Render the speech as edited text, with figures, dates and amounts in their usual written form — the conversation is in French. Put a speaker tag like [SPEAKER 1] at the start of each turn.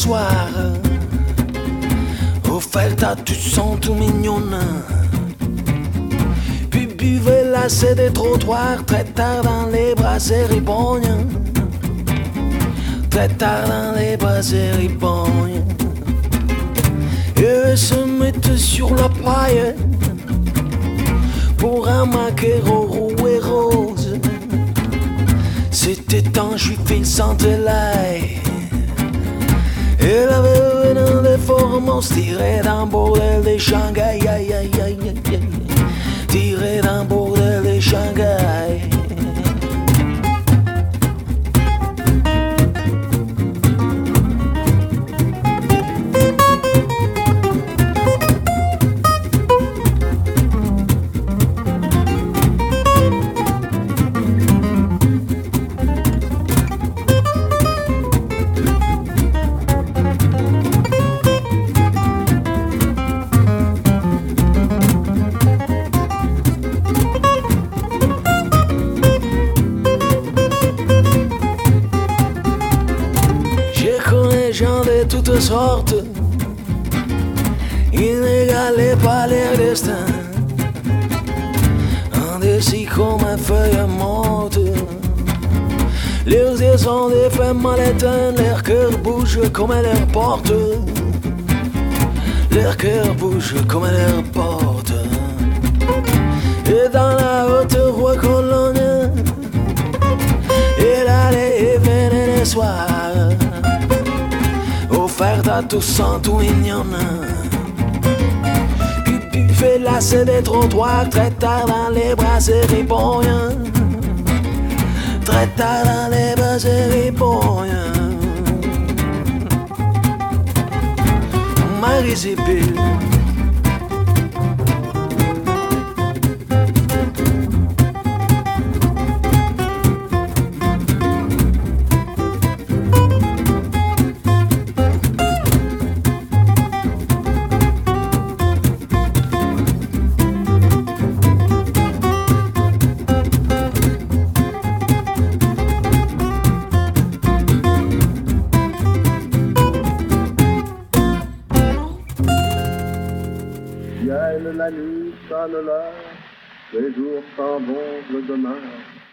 [SPEAKER 1] soir. Offerte à tu sens tout mignonne. Puis buvez lassé des trottoirs très tard dans les brasseries Bognes. Très tard dans les brasseries Bognes. Et se mettent sur la paille pour un maquereau roux et rose. C'était un juif, il sentait l'ail. Il avait venin des formances tiré d'un bordel de Shanghai. Tiré d'un bordel de Shanghai. Gens de toutes sortes, inégalés par leur destin, indécis comme une feuille morte. Leurs yeux sont des femmes mal éteintes, leur cœur bouge comme leur porte. Leur cœur bouge comme leur porte. Et dans la haute roi colonne, il allait et venait le soir. Offerte à tous sans tout mignonne. Puis buffet lassé des trottoirs très tard dans les brasseries Bognes. Très tard dans les brasseries Bognes. Marie-Sibylle.
[SPEAKER 2] Ciel, la nuit sonne l'heure, les jours s'en vont le demain.